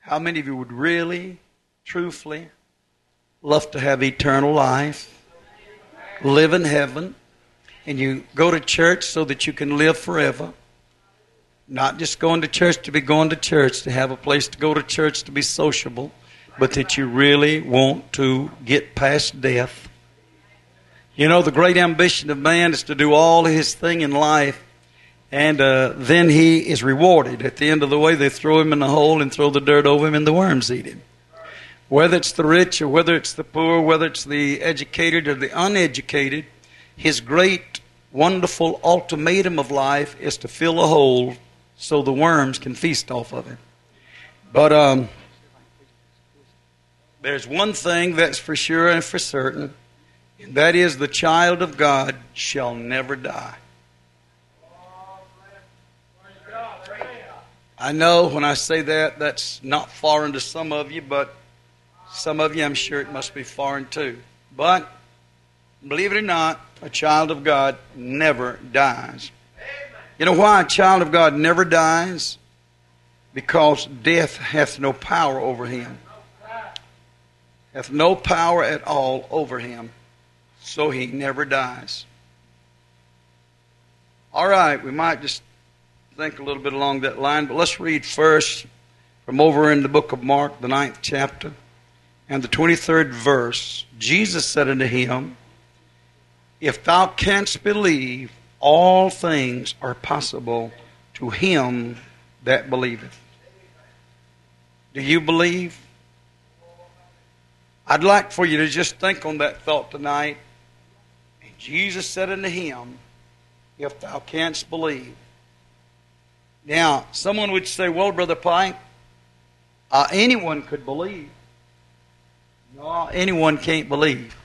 How many of you would really, truthfully love to have eternal life, live in heaven, and you go to church so that you can live forever? Not just going to church to be going to church, to have a place to go to church to be sociable, but that you really want to get past death. You know, the great ambition of man is to do all his thing in life, and then he is rewarded. At the end of the way, they throw him in the hole and throw the dirt over him, and the worms eat him. Whether it's the rich or whether it's the poor, whether it's the educated or the uneducated, his great, wonderful ultimatum of life is to fill a hole so the worms can feast off of it. But there's one thing that's for sure and for certain, and that is the child of God shall never die. I know when I say that, that's not foreign to some of you, but some of you, I'm sure it must be foreign too. But, believe it or not, a child of God never dies. You know why a child of God never dies? Because death hath no power over him. Hath no power at all over him. So he never dies. All right, we might just think a little bit along that line, but let's read first from over in the book of Mark, the 9th chapter, and the 23rd verse. Jesus said unto him, If thou canst believe, all things are possible to him that believeth. Do you believe? I'd like for you to just think on that thought tonight. And Jesus said unto him, If thou canst believe. Now, someone would say, well, Brother Pike, anyone could believe. No, anyone can't believe.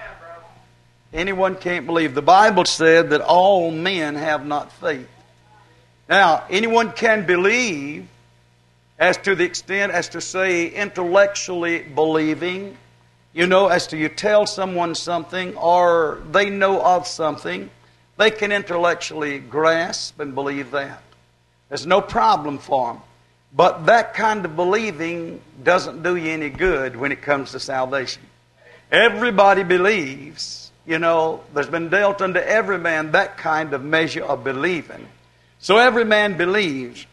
Anyone can't believe. The Bible said that all men have not faith. Now, anyone can believe as to the extent as to say intellectually believing, you know, as to you tell someone something or they know of something, they can intellectually grasp and believe that. There's no problem for them. But that kind of believing doesn't do you any good when it comes to salvation. Everybody believes, you know, there's been dealt unto every man that kind of measure of believing. So every man believes.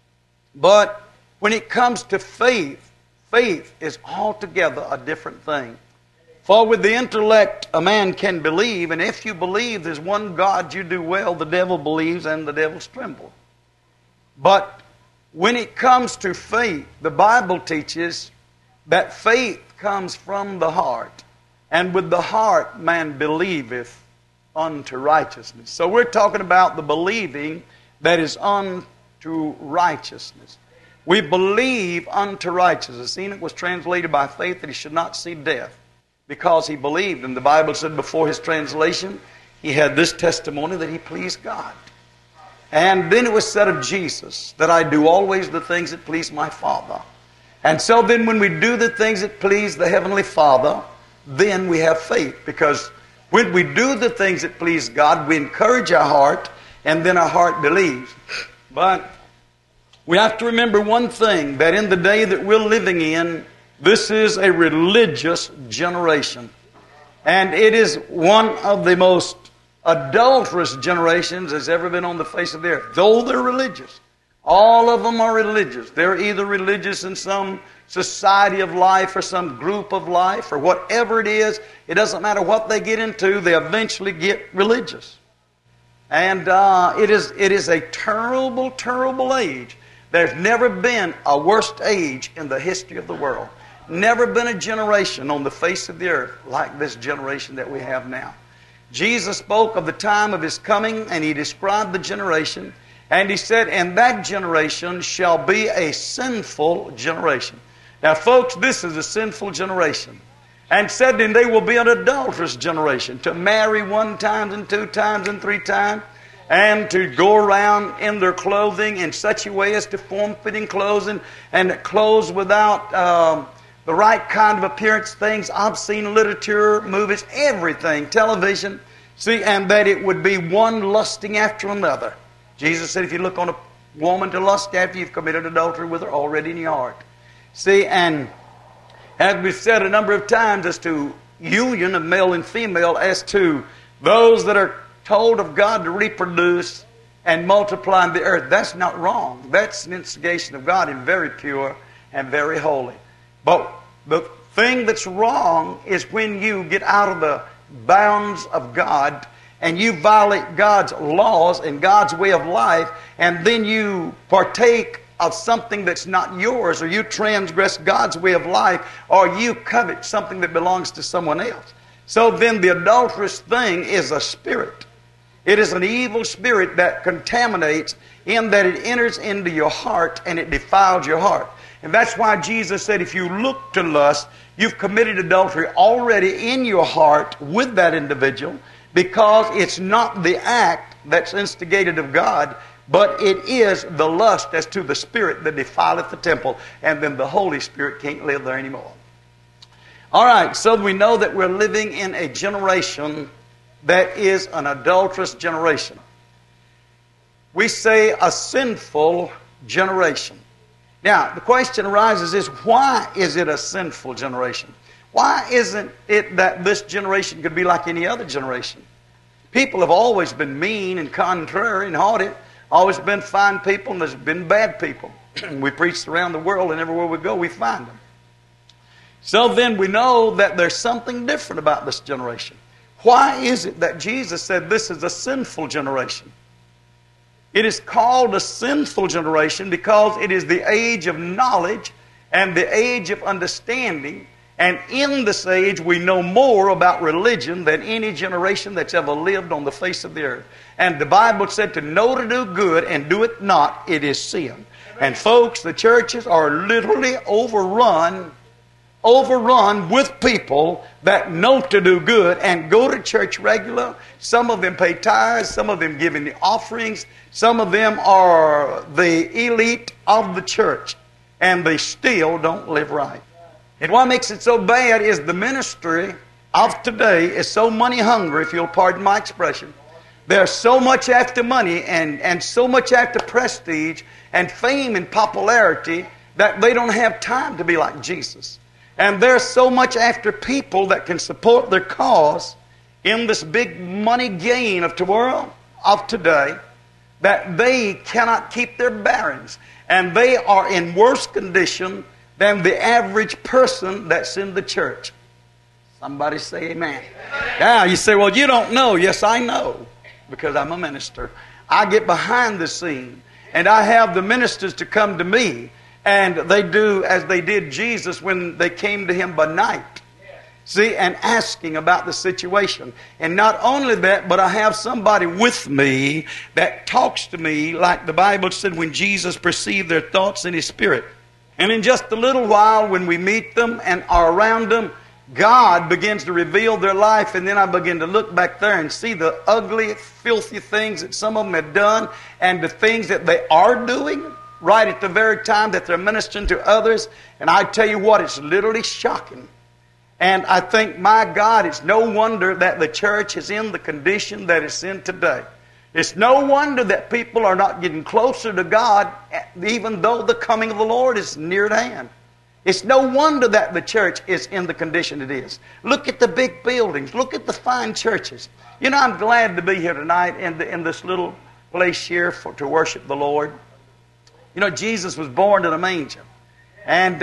But when it comes to faith, faith is altogether a different thing. For with the intellect a man can believe, and if you believe there's one God, you do well, the devil believes and the devils tremble. But when it comes to faith, the Bible teaches that faith comes from the heart. And with the heart man believeth unto righteousness. So we're talking about the believing that is unto righteousness. We believe unto righteousness. Enoch was translated by faith that he should not see death because he believed. And the Bible said before his translation, he had this testimony that he pleased God. And then it was said of Jesus that I do always the things that please my Father. And so then when we do the things that please the Heavenly Father, then we have faith. Because when we do the things that please God, we encourage our heart, and then our heart believes. But we have to remember one thing, that in the day that we're living in, this is a religious generation. And it is one of the most adulterous generations has ever been on the face of the earth. Though they're religious. All of them are religious. They're either religious in some society of life or some group of life or whatever it is. It doesn't matter what they get into. They eventually get religious. And it is a terrible, terrible age. There's never been a worse age in the history of the world. Never been a generation on the face of the earth like this generation that we have now. Jesus spoke of the time of His coming, and He described the generation, and He said, and that generation shall be a sinful generation. Now, folks, this is a sinful generation. And said, and they will be an adulterous generation, to marry 1 time and 2 times and 3 times, and to go around in their clothing in such a way as to form-fitting clothes and clothes without the right kind of appearance, things, obscene literature, movies, everything, television. See, and that it would be one lusting after another. Jesus said if you look on a woman to lust after, you've committed adultery with her already in your heart. See, and as we've said a number of times, as to union of male and female, as to those that are told of God to reproduce and multiply in the earth, that's not wrong. That's an instigation of God and very pure and very holy. But the thing that's wrong is when you get out of the bounds of God and you violate God's laws and God's way of life, and then you partake of something that's not yours, or you transgress God's way of life, or you covet something that belongs to someone else. So then the adulterous thing is a spirit. It is an evil spirit that contaminates in that it enters into your heart and it defiles your heart. And that's why Jesus said if you look to lust, you've committed adultery already in your heart with that individual, because it's not the act that's instigated of God, but it is the lust as to the spirit that defileth the temple, and then the Holy Spirit can't live there anymore. All right, so we know that we're living in a generation that is an adulterous generation. We say a sinful generation. Now, the question arises is, why is it a sinful generation? Why isn't it that this generation could be like any other generation? People have always been mean and contrary and haughty. Always been fine people, and there's been bad people. We preach around the world, and everywhere we go, we find them. So then we know that there's something different about this generation. Why is it that Jesus said this is a sinful generation? It is called a sinful generation because it is the age of knowledge and the age of understanding. And in this age, we know more about religion than any generation that's ever lived on the face of the earth. And the Bible said to know to do good and do it not, it is sin. And folks, the churches are literally overrun with people that know to do good and go to church regular. Some of them pay tithes, some of them give in the offerings, some of them are the elite of the church, and they still don't live right. And what makes it so bad is the ministry of today is so money hungry, if you'll pardon my expression. They're so much after money and so much after prestige and fame and popularity that they don't have time to be like Jesus. And they're so much after people that can support their cause in this big money gain of the world of today that they cannot keep their bearings. And they are in worse condition than the average person that's in the church. Somebody say amen. Now you say, well, you don't know. Yes, I know, because I'm a minister. I get behind the scene, and I have the ministers to come to me, and they do as they did Jesus when they came to him by night. See, and asking about the situation. And not only that, but I have somebody with me that talks to me like the Bible said when Jesus perceived their thoughts in his spirit. And in just a little while, when we meet them and are around them, God begins to reveal their life, and then I begin to look back there and see the ugly, filthy things that some of them have done and the things that they are doing right at the very time that they're ministering to others. And I tell you what, it's literally shocking. And I think, my God, it's no wonder that the church is in the condition that it's in today. It's no wonder that people are not getting closer to God, even though the coming of the Lord is near at hand. It's no wonder that the church is in the condition it is. Look at the big buildings. Look at the fine churches. You know, I'm glad to be here tonight in this little place here to worship the Lord. You know, Jesus was born in a manger. And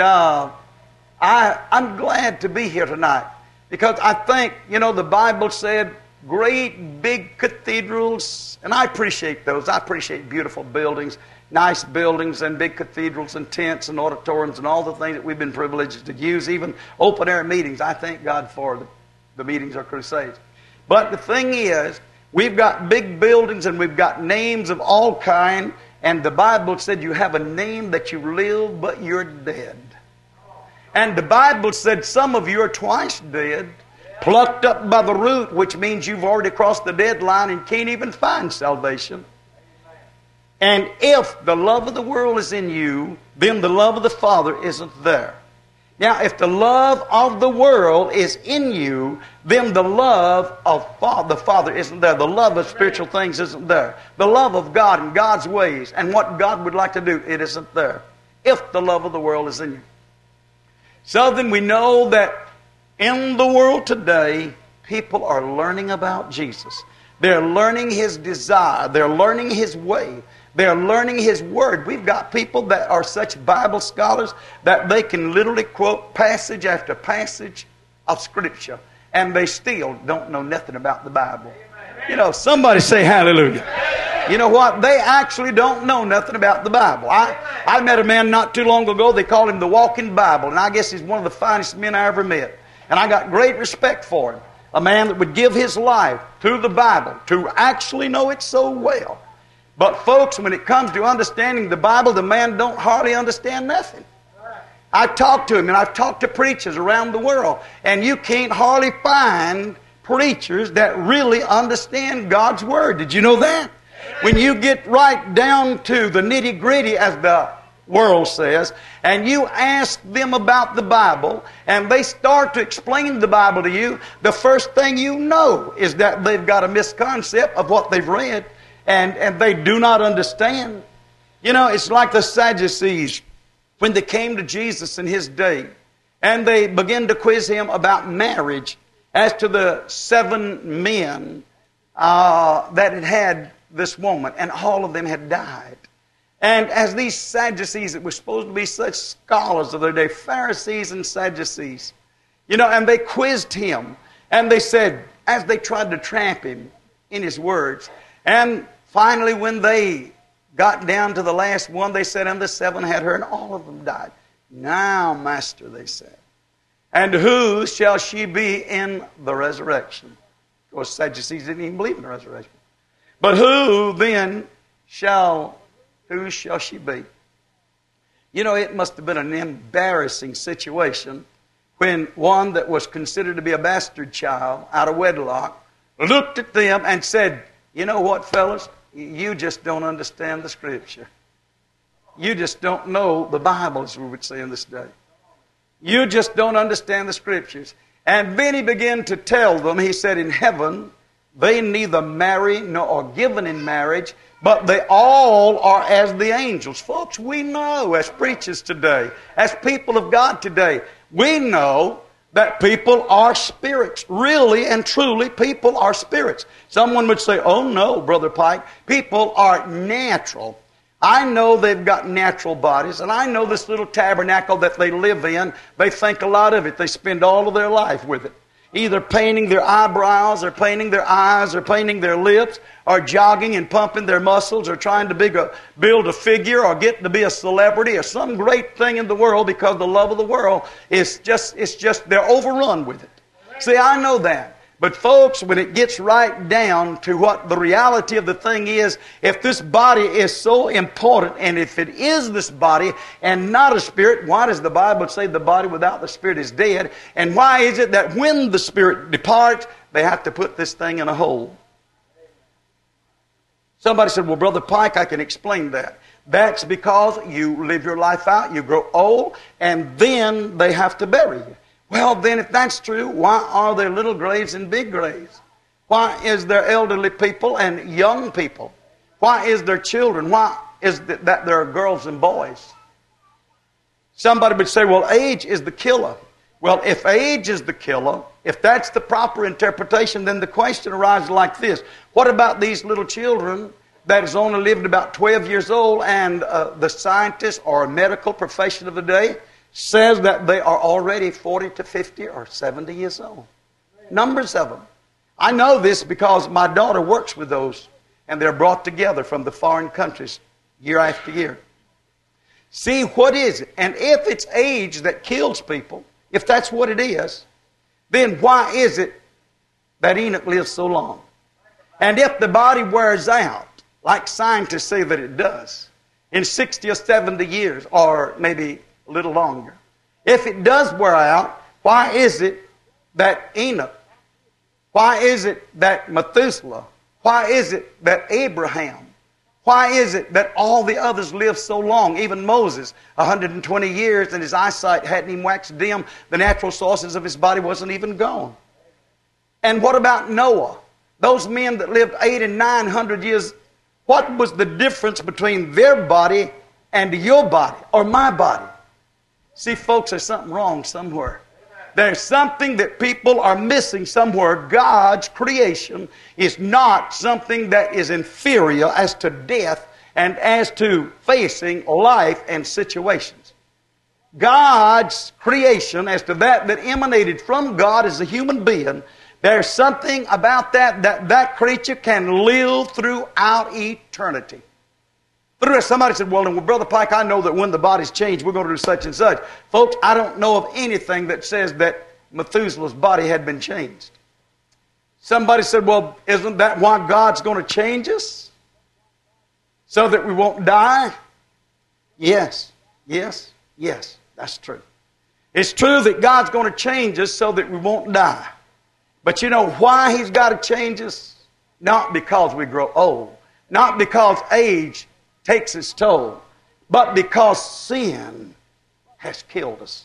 I'm glad to be here tonight because I think, you know, the Bible said great big cathedrals, and I appreciate those. I appreciate beautiful buildings, nice buildings and big cathedrals and tents and auditoriums and all the things that we've been privileged to use, even open air meetings. I thank God for the meetings or crusades. But the thing is, we've got big buildings and we've got names of all kind, and the Bible said you have a name that you live, but you're dead. And the Bible said some of you are twice dead, plucked up by the root, which means you've already crossed the deadline and can't even find salvation. And if the love of the world is in you, then the love of the Father isn't there. Now, if the love of the world is in you, then the love of the Father isn't there. The love of spiritual things isn't there. The love of God and God's ways and what God would like to do, it isn't there. If the love of the world is in you. Something we know that in the world today, people are learning about Jesus. They're learning His desire. They're learning His way. They're learning His Word. We've got people that are such Bible scholars that they can literally quote passage after passage of Scripture, and they still don't know nothing about the Bible. You know, somebody say hallelujah. You know what? They actually don't know nothing about the Bible. I met a man not too long ago. They called him the Walking Bible, and I guess he's one of the finest men I ever met. And I got great respect for him. A man that would give his life to the Bible, to actually know it so well. But folks, when it comes to understanding the Bible, the man don't hardly understand nothing. I've talked to him, and I've talked to preachers around the world, and you can't hardly find preachers that really understand God's Word. Did you know that? When you get right down to the nitty-gritty, as the world says, and you ask them about the Bible, and they start to explain the Bible to you, the first thing you know is that they've got a misconception of what they've read, and they do not understand. You know, it's like the Sadducees when they came to Jesus in His day, and they began to quiz Him about marriage as to the 7 men that had this woman, and all of them had died. And as these Sadducees that were supposed to be such scholars of their day, Pharisees and Sadducees, you know, and they quizzed Him, and they said, as they tried to trap Him in His words, and finally when they got down to the last one, they said, and the 7 had her, and all of them died. Now, Master, they said, and who shall she be in the resurrection? Of course, Sadducees didn't even believe in the resurrection. But who shall she be? You know, it must have been an embarrassing situation when one that was considered to be a bastard child out of wedlock looked at them and said, you know what, fellas? You just don't understand the Scripture. You just don't know the Bible, as we would say in this day. You just don't understand the Scriptures. And then He began to tell them, He said, in heaven, they neither marry nor are given in marriage, but they all are as the angels. Folks, we know as preachers today, as people of God today, we know that people are spirits. Really and truly, people are spirits. Someone would say, oh no, Brother Pike, people are natural. I know they've got natural bodies, and I know this little tabernacle that they live in, they think a lot of it. They spend all of their life with it. Either painting their eyebrows, or painting their eyes, or painting their lips, or jogging and pumping their muscles, or trying to build a figure, or getting to be a celebrity, or some great thing in the world, because the love of the world is just they're overrun with it. See, I know that. But folks, when it gets right down to what the reality of the thing is, if this body is so important, and if it is this body and not a spirit, why does the Bible say the body without the spirit is dead? And why is it that when the spirit departs, they have to put this thing in a hole? Somebody said, well, Brother Pike, I can explain that. That's because you live your life out, you grow old, and then they have to bury you. Well, then, if that's true, why are there little graves and big graves? Why is there elderly people and young people? Why is there children? Why is it that there are girls and boys? Somebody would say, well, age is the killer. Well, if age is the killer, if that's the proper interpretation, then the question arises like this. What about these little children that has only lived about 12 years old, and the scientist or medical profession of the day says that they are already 40 to 50 or 70 years old? Numbers of them. I know this because my daughter works with those, and they're brought together from the foreign countries year after year. See, what is it? And if it's age that kills people, if that's what it is, then why is it that Enoch lived so long? And if the body wears out, like scientists say that it does, in 60 or 70 years, or maybe a little longer, if it does wear out, why is it that Enoch, why is it that Methuselah, why is it that Abraham, why is it that all the others lived so long? Even Moses, 120 years, and his eyesight hadn't even waxed dim. The natural sources of his body wasn't even gone. And what about Noah? Those men that lived 800 and 900 years, what was the difference between their body and your body, or my body? See, folks, there's something wrong somewhere. There's something that people are missing somewhere. God's creation is not something that is inferior as to death and as to facing life and situations. God's creation, as to that emanated from God as a human being, there's something about that creature can live throughout eternity. Somebody said, well, Brother Pike, I know that when the body's changed, we're going to do such and such. Folks, I don't know of anything that says that Methuselah's body had been changed. Somebody said, well, isn't that why God's going to change us? So that we won't die? Yes, that's true. It's true that God's going to change us so that we won't die. But you know why He's got to change us? Not because we grow old. Not because age takes its toll, but because sin has killed us.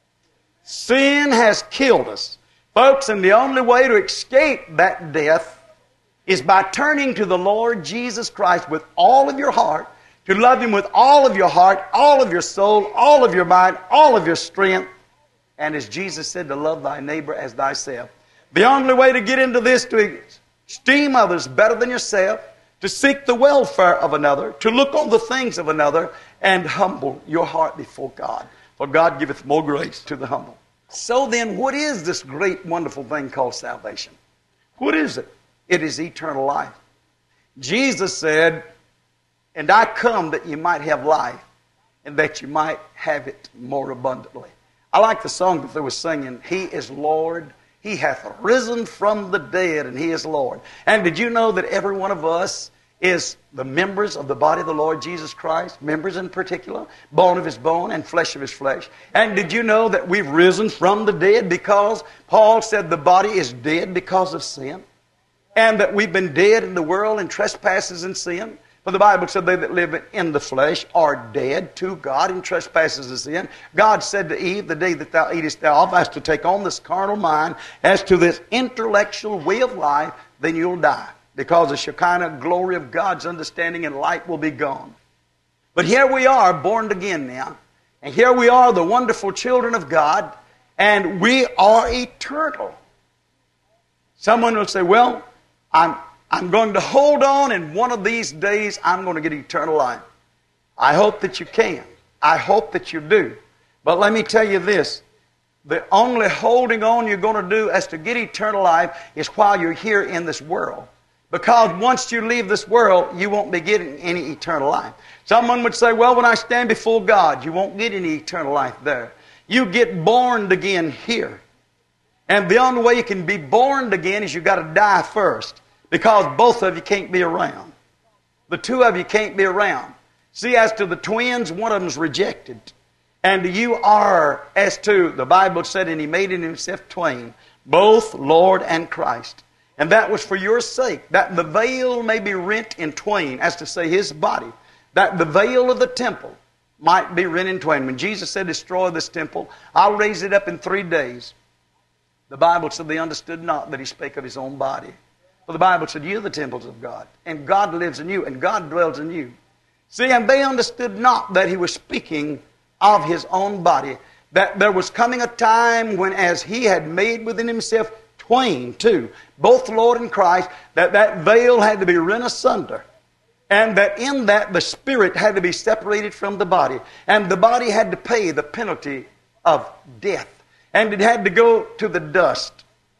Sin has killed us. Folks, and the only way to escape that death is by turning to the Lord Jesus Christ with all of your heart, to love Him with all of your heart, all of your soul, all of your mind, all of your strength, and as Jesus said, to love thy neighbor as thyself. The only way to get into this, to esteem others better than yourself, to seek the welfare of another, to look on the things of another, and humble your heart before God. For God giveth more grace to the humble. So then, what is this great, wonderful thing called salvation? What is it? It is eternal life. Jesus said, and I come that you might have life, and that you might have it more abundantly. I like the song that they were singing, He is Lord, He hath risen from the dead, and He is Lord. And did you know that every one of us is the members of the body of the Lord Jesus Christ? Members in particular, bone of His bone and flesh of His flesh. And did you know that we've risen from the dead because Paul said the body is dead because of sin? And that we've been dead in the world in trespasses and sin? For the Bible said they that live in the flesh are dead to God in trespasses and sin. God said to Eve, the day that thou eatest thereof, as to take on this carnal mind, as to this intellectual way of life, then you'll die. Because the Shekinah glory of God's understanding and light will be gone. But here we are, born again now. And here we are, the wonderful children of God. And we are eternal. Someone will say, well, I'm going to hold on, and one of these days I'm going to get eternal life. I hope that you can. I hope that you do. But let me tell you this. The only holding on you're going to do as to get eternal life is while you're here in this world. Because once you leave this world, you won't be getting any eternal life. Someone would say, well, when I stand before God, you won't get any eternal life there. You get born again here. And the only way you can be born again is you've got to die first. Because both of you can't be around. The two of you can't be around. See, as to the twins, one of them's rejected. And you are, as to, the Bible said, and He made in Himself twain, both Lord and Christ. And that was for your sake, that the veil may be rent in twain, as to say His body, that the veil of the temple might be rent in twain. When Jesus said, destroy this temple, I'll raise it up in 3 days. The Bible said they understood not that He spake of His own body. For the Bible said, you're the temples of God, and God lives in you, and God dwells in you. See, and they understood not that He was speaking of His own body, that there was coming a time when, as He had made within Himself twain, two, both Lord and Christ, that veil had to be rent asunder. And that in that the spirit had to be separated from the body. And the body had to pay the penalty of death. And it had to go to the dust.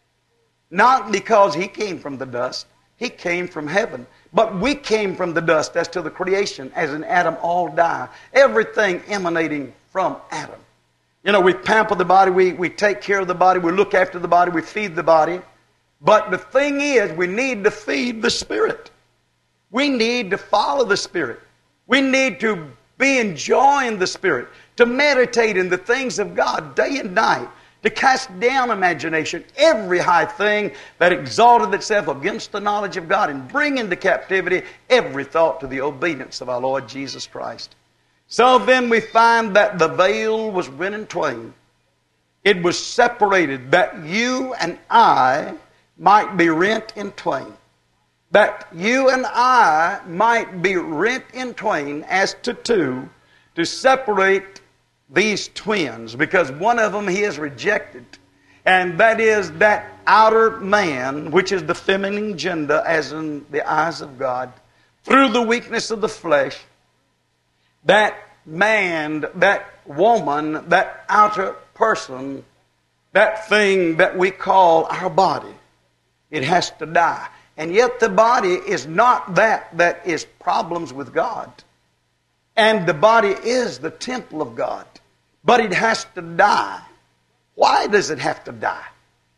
Not because He came from the dust. He came from heaven. But we came from the dust as to the creation, as in Adam all die. Everything emanating from Adam. You know, we pamper the body, we take care of the body, we look after the body, we feed the body. But the thing is, we need to feed the Spirit. We need to follow the Spirit. We need to be enjoying the Spirit, to meditate in the things of God day and night, to cast down imagination, every high thing that exalted itself against the knowledge of God, and bring into captivity every thought to the obedience of our Lord Jesus Christ. So then we find that the veil was rent in twain. It was separated, that you and I might be rent in twain. That you and I might be rent in twain as to two, to separate these twins, because one of them he has rejected, and that is that outer man, which is the feminine gender as in the eyes of God, through the weakness of the flesh. That man, that woman, that outer person, that thing that we call our body, it has to die. And yet the body is not that is problems with God. And the body is the temple of God. But it has to die. Why does it have to die?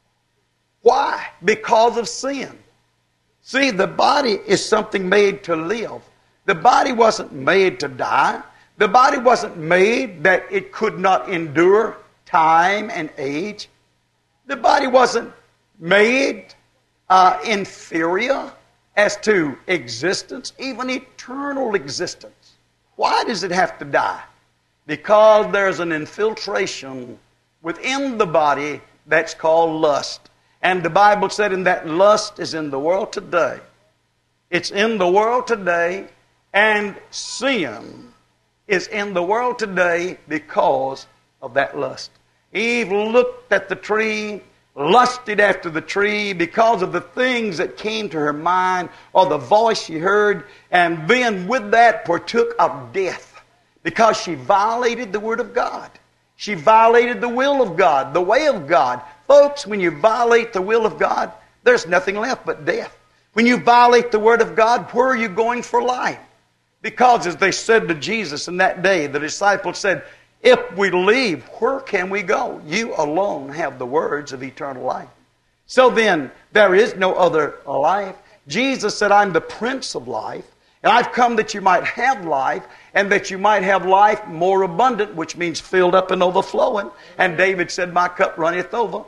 Why? Because of sin. See, the body is something made to live. The body wasn't made to die. The body wasn't made that it could not endure time and age. The body wasn't made inferior as to existence, even eternal existence. Why does it have to die? Because there's an infiltration within the body that's called lust. And the Bible said in that lust is in the world today. It's in the world today, and sin is in the world today because of that lust. Eve looked at the tree, lusted after the tree because of the things that came to her mind or the voice she heard, and then with that partook of death because she violated the Word of God. She violated the will of God, the way of God. Folks, when you violate the will of God, there's nothing left but death. When you violate the Word of God, where are you going for life? Because as they said to Jesus in that day, the disciples said, if we leave, where can we go? You alone have the words of eternal life. So then, there is no other life. Jesus said, I'm the Prince of life, and I've come that you might have life, and that you might have life more abundant, which means filled up and overflowing. And David said, my cup runneth over.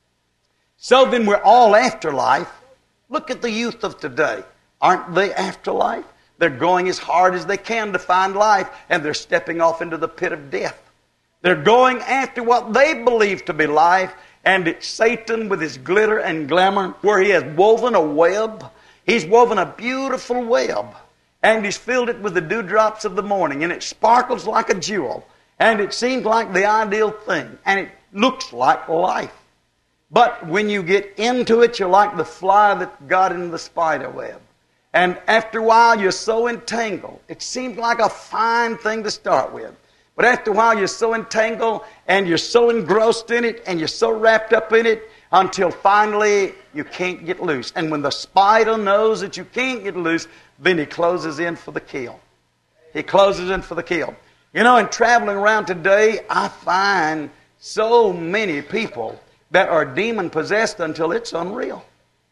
So then we're all after life. Look at the youth of today. Aren't they after life? They're going as hard as they can to find life, and they're stepping off into the pit of death. They're going after what they believe to be life, and it's Satan with his glitter and glamour, where he has woven a web. He's woven a beautiful web, and he's filled it with the dewdrops of the morning, and it sparkles like a jewel, and it seems like the ideal thing, and it looks like life. But when you get into it, you're like the fly that got in the spider web. And after a while, you're so entangled. It seems like a fine thing to start with. But after a while, you're so entangled and you're so engrossed in it and you're so wrapped up in it until finally you can't get loose. And when the spider knows that you can't get loose, then he closes in for the kill. He closes in for the kill. You know, in traveling around today, I find so many people that are demon-possessed until it's unreal.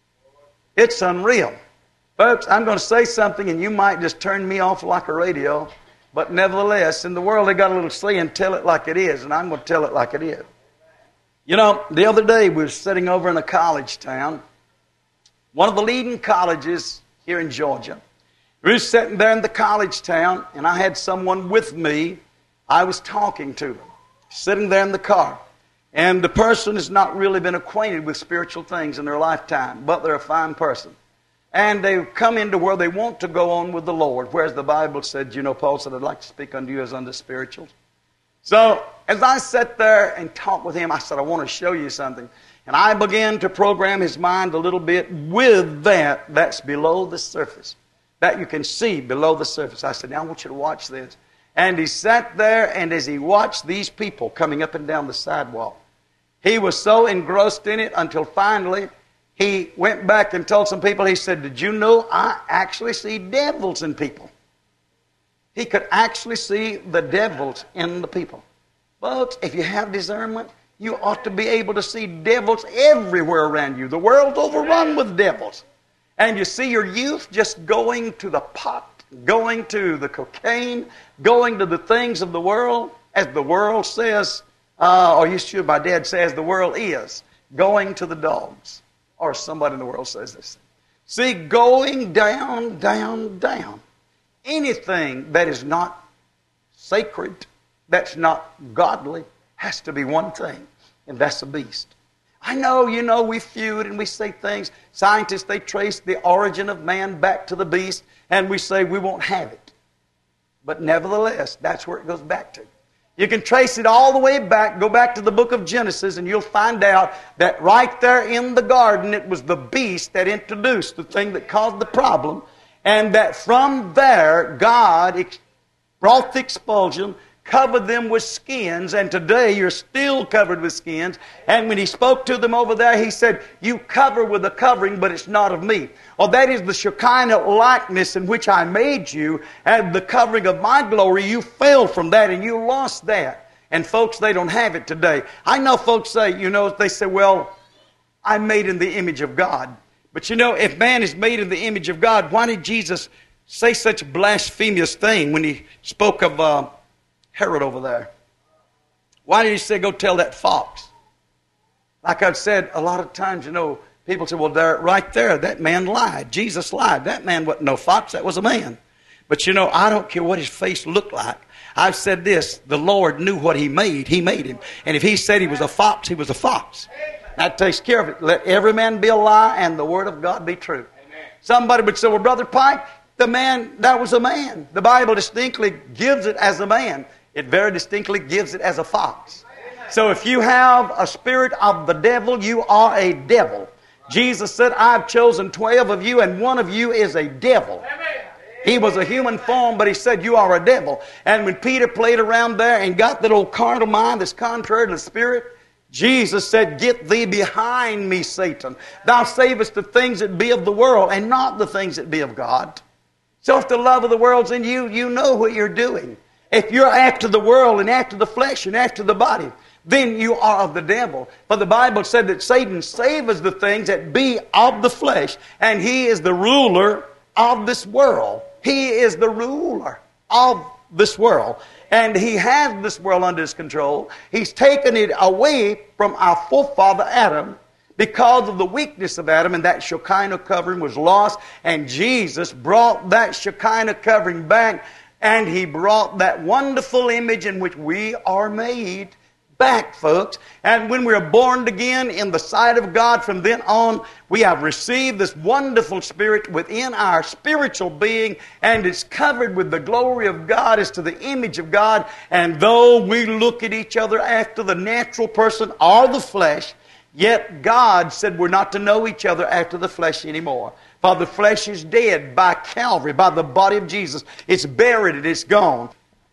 It's unreal. Folks, I'm going to say something and you might just turn me off like a radio, but nevertheless, in the world they got a little saying, tell it like it is, and I'm going to tell it like it is. You know, the other day we were sitting over in a college town, one of the leading colleges here in Georgia. We were sitting there in the college town, and I had someone with me. I was talking to them, sitting there in the car. And the person has not really been acquainted with spiritual things in their lifetime, but they're a fine person. And they've come into where they want to go on with the Lord. Whereas the Bible said, you know, Paul said, I'd like to speak unto you as unto spirituals. So as I sat there and talked with him, I said, I want to show you something. And I began to program his mind a little bit with that's below the surface. That you can see below the surface. I said, now I want you to watch this. And he sat there, and as he watched these people coming up and down the sidewalk, he was so engrossed in it until finally he went back and told some people, he said, did you know I actually see devils in people? He could actually see the devils in the people. Folks, if you have discernment, you ought to be able to see devils everywhere around you. The world's overrun with devils. And you see your youth just going to the pot, going to the cocaine, going to the things of the world, as the world says, or you should, my dad says, the world is, going to the dogs. Or somebody in the world says this. See, going down, down, down. Anything that is not sacred, that's not godly, has to be one thing, and that's a beast. I know, we feud and we say things. Scientists, they trace the origin of man back to the beast, and we say we won't have it. But nevertheless, that's where it goes back to. You can trace it all the way back. Go back to the book of Genesis and you'll find out that right there in the garden it was the beast that introduced the thing that caused the problem. And that from there God brought the expulsion, covered them with skins, and today you're still covered with skins. And when He spoke to them over there, He said, you cover with a covering, but it's not of me. Or that is the Shekinah likeness in which I made you, and the covering of my glory. You fell from that and you lost that. And folks, they don't have it today. I know folks say, they say, well, I'm made in the image of God. But if man is made in the image of God, why did Jesus say such a blasphemous thing when He spoke of Herod over there? Why did He say, go tell that fox? Like I've said, a lot of times, people say, well, right there, that man lied. Jesus lied. That man wasn't no fox, that was a man. But I don't care what his face looked like. I've said this, the Lord knew what He made. He made him. And if He said he was a fox, he was a fox. That takes care of it. Let every man be a lie and the word of God be true. Amen. Somebody would say, well, Brother Pike, the man, that was a man. The Bible distinctly gives it as a man. It very distinctly gives it as a fox. So if you have a spirit of the devil, you are a devil. Jesus said, I've chosen 12 of you and one of you is a devil. He was a human form, but He said, you are a devil. And when Peter played around there and got that old carnal mind that's contrary to the Spirit, Jesus said, get thee behind me, Satan. Thou savest the things that be of the world and not the things that be of God. So if the love of the world's in you, you know what you're doing. If you're after the world and after the flesh and after the body, then you are of the devil. For the Bible said that Satan savors the things that be of the flesh, and he is the ruler of this world. He is the ruler of this world. And he has this world under his control. He's taken it away from our forefather Adam because of the weakness of Adam, and that Shekinah covering was lost. And Jesus brought that Shekinah covering back, and He brought that wonderful image in which we are made back, folks. And when we're born again in the sight of God, from then on, we have received this wonderful Spirit within our spiritual being, and it's covered with the glory of God as to the image of God. And though we look at each other after the natural person or the flesh, yet God said we're not to know each other after the flesh anymore. For the flesh is dead by Calvary, by the body of Jesus. It's buried and it's gone.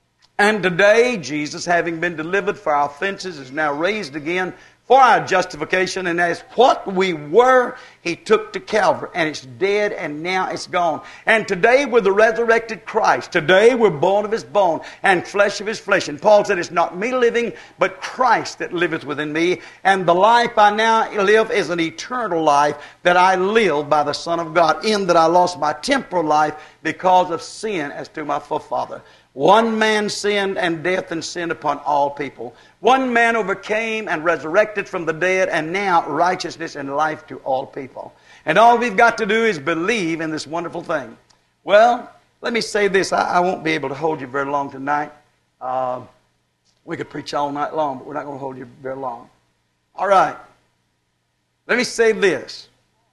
And today, Jesus, having been delivered for our offenses, is now raised again for our justification. And as what we were, He took to Calvary. And it's dead and now it's gone. And today we're the resurrected Christ. Today we're bone of His bone and flesh of His flesh. And Paul said, it's not me living, but Christ that liveth within me. And the life I now live is an eternal life that I live by the Son of God, in that I lost my temporal life because of sin as to my forefather. One man sinned, and death and sin upon all people. One man overcame and resurrected from the dead, and now righteousness and life to all people. And all we've got to do is believe in this wonderful thing. Well, let me say this. I won't be able to hold you very long tonight. We could preach all night long, but we're not going to hold you very long. All right. Let me say this.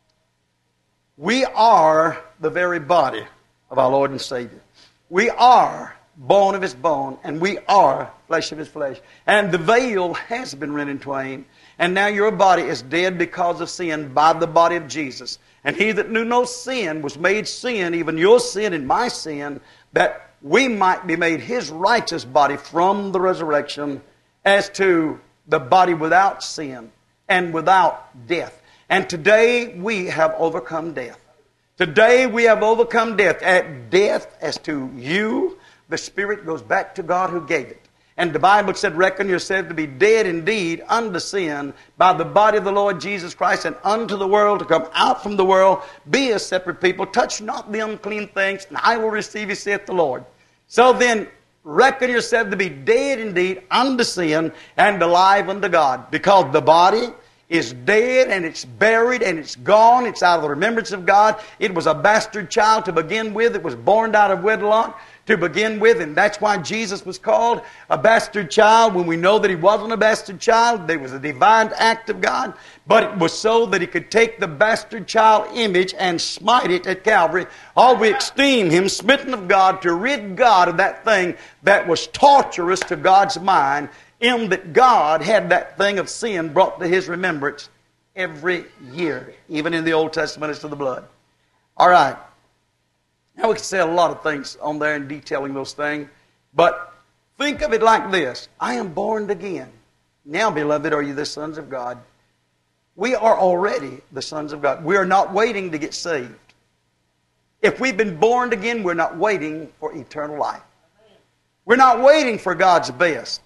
We are the very body of our Lord and Savior. We are bone of His bone, and we are flesh of His flesh. And the veil has been rent in twain, and now your body is dead because of sin by the body of Jesus. And He that knew no sin was made sin, even your sin and my sin, that we might be made His righteous body from the resurrection, as to the body without sin and without death. And today we have overcome death. Today we have overcome death. At death, as to you, the Spirit goes back to God who gave it. And the Bible said, reckon yourself to be dead indeed unto sin by the body of the Lord Jesus Christ, and unto the world, to come out from the world, be a separate people, touch not the unclean things, and I will receive you, saith the Lord. So then, reckon yourself to be dead indeed unto sin, and alive unto God. Because the body is dead, and it's buried, and it's gone. It's out of the remembrance of God. It was a bastard child to begin with. It was born out of wedlock. to begin with, and that's why Jesus was called a bastard child, when we know that he wasn't a bastard child. There was a divine act of God, but it was so that he could take the bastard child image and smite it at Calvary. All we esteem him smitten of God to rid God of that thing that was torturous to God's mind, in that God had that thing of sin brought to his remembrance every year, even in the Old Testament as to the blood. All right. Now we can say a lot of things on there in detailing those things, but think of it like this. I am born again. Now, beloved, are you the sons of God? We are already the sons of God. We are not waiting to get saved. If we've been born again, we're not waiting for eternal life. We're not waiting for God's best.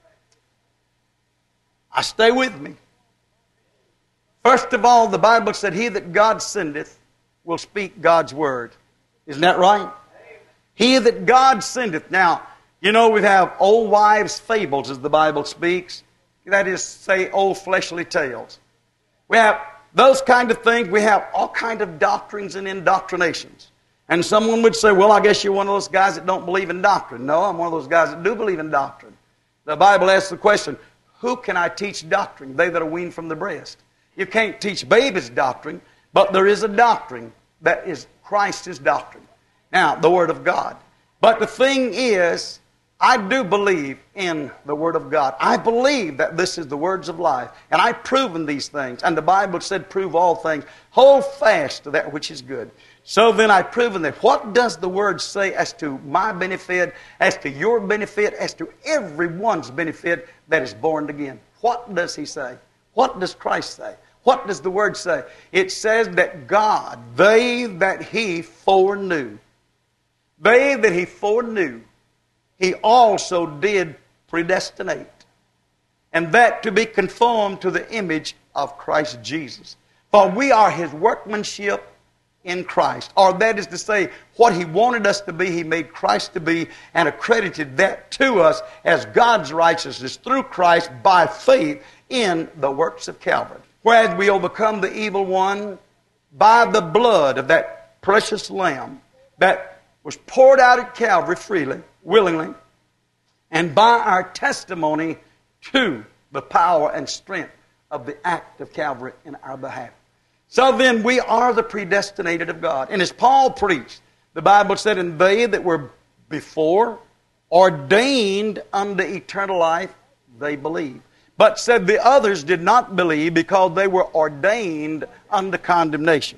Stay with me. First of all, the Bible said, he that God sendeth will speak God's word. Isn't that right? He that God sendeth. Now, you know, we have old wives' fables, as the Bible speaks. That is, say, old fleshly tales. We have those kind of things. We have all kind of doctrines and indoctrinations. And someone would say, well, I guess you're one of those guys that don't believe in doctrine. No, I'm one of those guys that do believe in doctrine. The Bible asks the question, who can I teach doctrine? They that are weaned from the breast. You can't teach babies doctrine, but there is a doctrine that is Christ's doctrine. Now, the Word of God. But the thing is, I do believe in the Word of God. I believe that this is the words of life. And I've proven these things. And the Bible said, prove all things. Hold fast to that which is good. So then I've proven that. What does the Word say as to my benefit, as to your benefit, as to everyone's benefit that is born again? What does He say? What does Christ say? What does the Word say? It says that God, they that He foreknew, He also did predestinate. And that to be conformed to the image of Christ Jesus. For we are His workmanship in Christ. Or that is to say, what He wanted us to be, He made Christ to be, and accredited that to us as God's righteousness through Christ by faith in the works of Calvary. Whereas we overcome the evil one by the blood of that precious Lamb that was poured out at Calvary freely, willingly, and by our testimony to the power and strength of the act of Calvary in our behalf. So then we are the predestinated of God. And as Paul preached, the Bible said, and they that were before ordained unto eternal life, they believed. But said the others did not believe because they were ordained unto condemnation.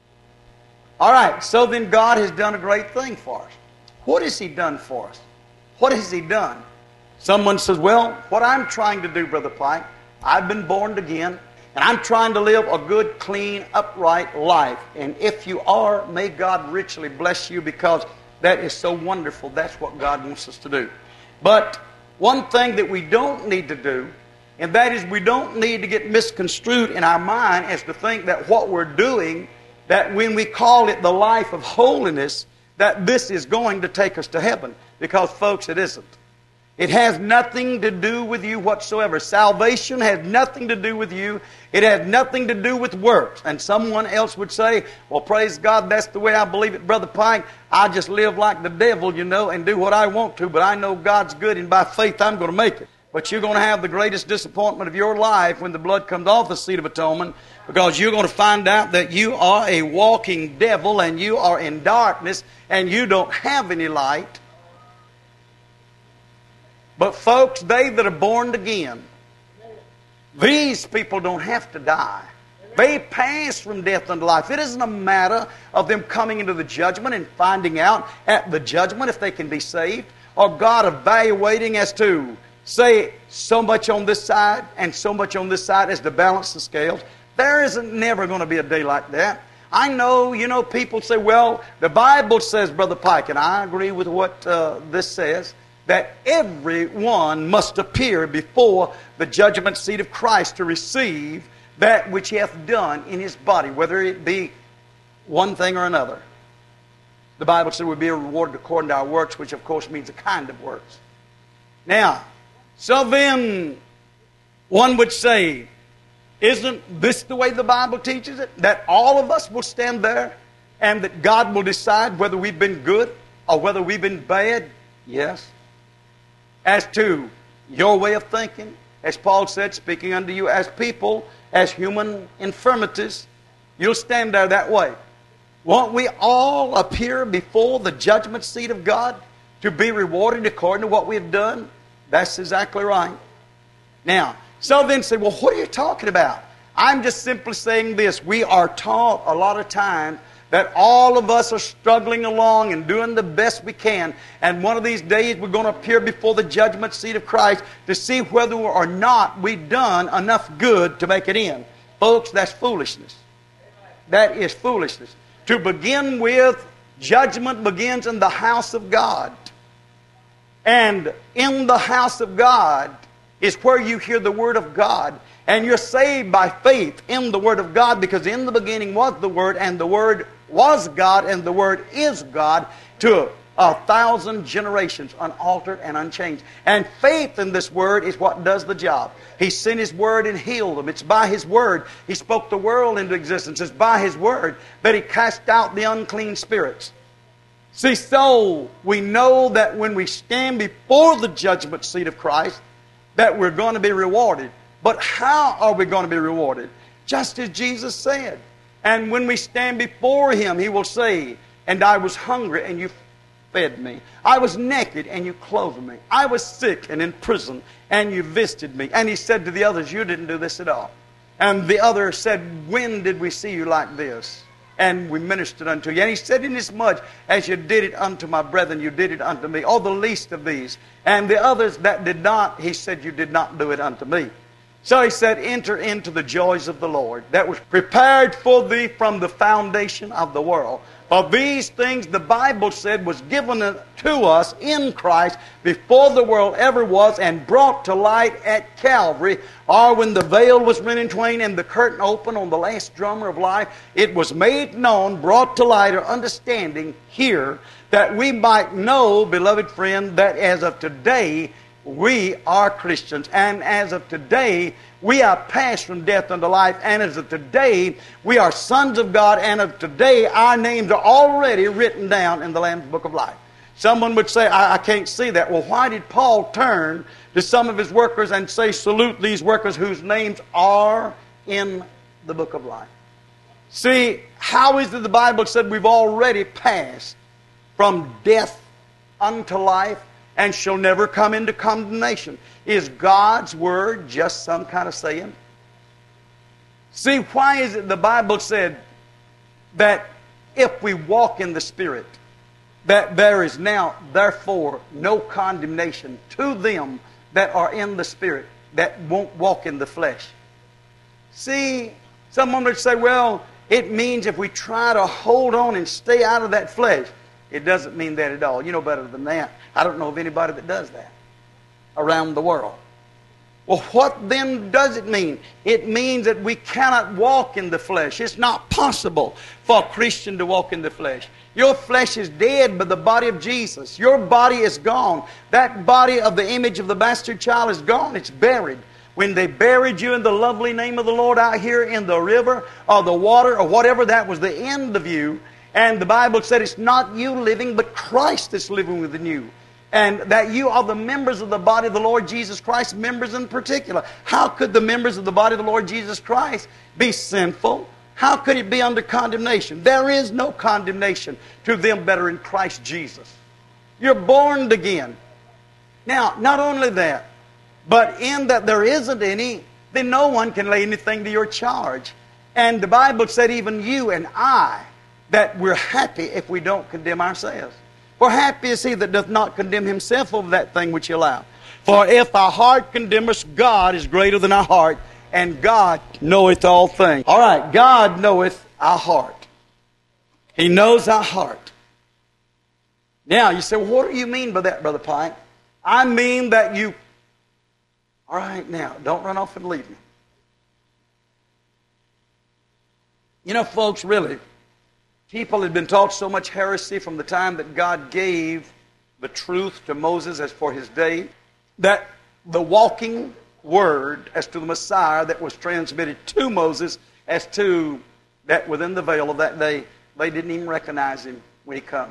All right, so then God has done a great thing for us. What has He done for us? What has He done? Someone says, well, what I'm trying to do, Brother Pike, I've been born again, and I'm trying to live a good, clean, upright life. And if you are, may God richly bless you, because that is so wonderful. That's what God wants us to do. But one thing that we don't need to do, and that is we don't need to get misconstrued in our mind as to think that what we're doing, that when we call it the life of holiness, that this is going to take us to heaven. Because, folks, it isn't. It has nothing to do with you whatsoever. Salvation has nothing to do with you. It has nothing to do with works. And someone else would say, well, praise God, that's the way I believe it, Brother Pike. I just live like the devil, you know, and do what I want to, but I know God's good, and by faith I'm going to make it. But you're going to have the greatest disappointment of your life when the blood comes off the seat of atonement, because you're going to find out that you are a walking devil, and you are in darkness, and you don't have any light. But folks, they that are born again, these people don't have to die. They pass from death unto life. It isn't a matter of them coming into the judgment and finding out at the judgment if they can be saved, or God evaluating as to, say, so much on this side and so much on this side as to balance the scales. There isn't never going to be a day like that. I know, you know, people say, well, the Bible says, Brother Pike, and I agree with what this says, that everyone must appear before the judgment seat of Christ to receive that which he hath done in his body, whether it be one thing or another. The Bible said we'll be rewarded according to our works, which of course means a kind of works. Now, so then one would say, isn't this the way the Bible teaches it? That all of us will stand there and that God will decide whether we've been good or whether we've been bad, yes. As to your way of thinking, as Paul said, speaking unto you as people, as human infirmities, you'll stand there that way. Won't we all appear before the judgment seat of God to be rewarded according to what we've done? That's exactly right. Now, so then say, well, what are you talking about? I'm just simply saying this. We are taught a lot of times that all of us are struggling along and doing the best we can. And one of these days we're going to appear before the judgment seat of Christ to see whether or not we've done enough good to make it in. Folks, that's foolishness. That is foolishness. To begin with, judgment begins in the house of God. And in the house of God is where you hear the Word of God. And you're saved by faith in the Word of God, because in the beginning was the Word, and the Word was God, and the Word is God to 1,000 generations, unaltered and unchanged. And faith in this Word is what does the job. He sent His Word and healed them. It's by His Word He spoke the world into existence. It's by His Word that He cast out the unclean spirits. See, so we know that when we stand before the judgment seat of Christ, that we're going to be rewarded. But how are we going to be rewarded? Just as Jesus said. And when we stand before Him, He will say, and I was hungry and you fed me. I was naked and you clothed me. I was sick and in prison and you visited me. And He said to the others, you didn't do this at all. And the other said, when did we see you like this? And we ministered unto you. And He said, inasmuch as you did it unto my brethren, you did it unto me, or the least of these. And the others that did not, He said, you did not do it unto me. So He said, enter into the joys of the Lord that was prepared for thee from the foundation of the world. For these things, the Bible said, was given to us in Christ before the world ever was, and brought to light at Calvary, or when the veil was rent in twain and the curtain opened on the last drummer of life. It was made known, brought to light, or understanding here, that we might know, beloved friend, that as of today we are Christians, and as of today we are passed from death unto life, and as of today we are sons of God, and of today our names are already written down in the Lamb's Book of Life. Someone would say, I can't see that. Well, why did Paul turn to some of his workers and say, salute these workers whose names are in the Book of Life? See, how is it the Bible said we've already passed from death unto life and shall never come into condemnation? Is God's Word just some kind of saying? See, why is it the Bible said that if we walk in the Spirit, that there is now, therefore, no condemnation to them that are in the Spirit, that won't walk in the flesh? See, someone would say, well, it means if we try to hold on and stay out of that flesh. It doesn't mean that at all. You know better than that. I don't know of anybody that does that around the world. Well, what then does it mean? It means that we cannot walk in the flesh. It's not possible for a Christian to walk in the flesh. Your flesh is dead by the body of Jesus. Your body is gone. That body of the image of the bastard child is gone. It's buried. When they buried you in the lovely name of the Lord out here in the river or the water or whatever, that was the end of you. And the Bible said it's not you living, but Christ that's living within you. And that you are the members of the body of the Lord Jesus Christ, members in particular. How could the members of the body of the Lord Jesus Christ be sinful? How could it be under condemnation? There is no condemnation to them that are in Christ Jesus. You're born again. Now, not only that, but in that there isn't any, then no one can lay anything to your charge. And the Bible said even you and I, that we're happy if we don't condemn ourselves. For happy is he that doth not condemn himself over that thing which he allowed. For if our heart condemn us, God is greater than our heart, and God knoweth all things. All right, God knoweth our heart. He knows our heart. Now, you say, well, what do you mean by that, Brother Pike? I mean that you... All right, now, don't run off and leave me. You know, folks, really... People had been taught so much heresy from the time that God gave the truth to Moses as for his day, that the walking word as to the Messiah that was transmitted to Moses as to that within the veil of that day, they didn't even recognize him when he come.